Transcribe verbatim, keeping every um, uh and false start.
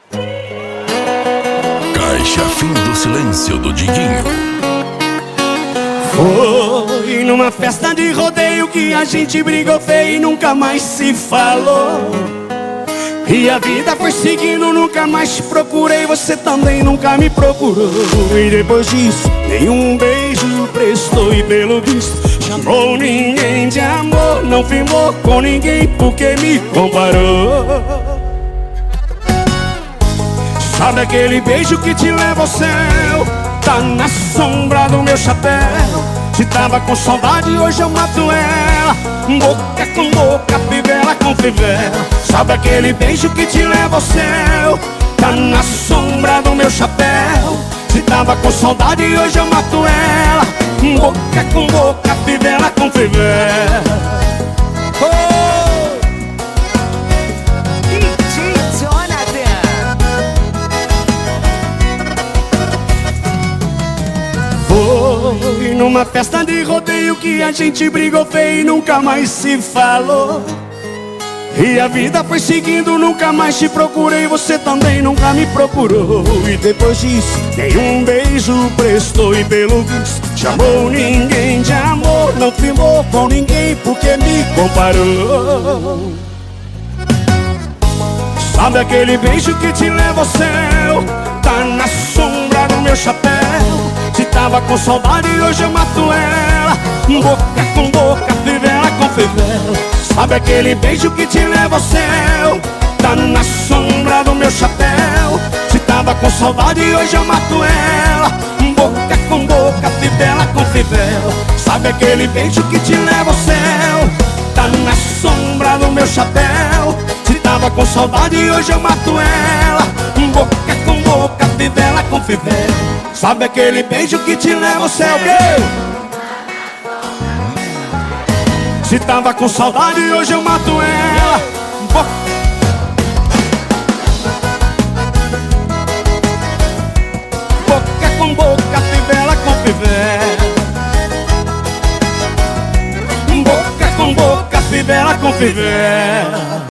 Caixa Fim do Silêncio do Diguinho. Foi numa festa de rodeio que a gente brigou feio e nunca mais se falou. E a vida foi seguindo, nunca mais te procurei, você também nunca me procurou. E depois disso, nenhum beijo prestou e pelo visto chamou ninguém de amor. Não firmou com ninguém porque me comparou. Sabe aquele beijo que te leva ao céu? Tá na sombra do meu chapéu. Se tava com saudade, hoje eu mato ela. Boca com boca, fivela com fivela. Sabe aquele beijo que te leva ao céu? Tá na sombra do meu chapéu. Se tava com saudade, hoje eu mato ela. Boca com boca, fivela com fivela. Oh! D J Jonathan. Foi numa festa de rodeio que a gente brigou feio e nunca mais se falou. E a vida foi seguindo, nunca mais te procurei, você também nunca me procurou. E depois disso, nenhum beijo prestou e pelo visto chamou ninguém de amor. Não firmou com ninguém porque me comparou. Sabe aquele beijo que te leva ao céu? Tá na sombra do meu chapéu. Se tava com saudade, hoje eu mato ela. Boca com boca, fivela com fivela. Sabe aquele beijo que te leva ao céu? Tá na sombra do meu chapéu. Se tava com saudade, hoje eu mato ela. Boca com boca, fivela com fivela. Sabe aquele beijo que te leva ao céu? Tá na sombra do meu chapéu. Se tava com saudade, hoje eu mato ela. Boca com boca, fivela com fivela. Sabe aquele beijo que te leva ao céu? Se tava com saudade, hoje eu mato ela. Boca, boca com boca, fivela com fivela. Boca com boca, fivela com fivela.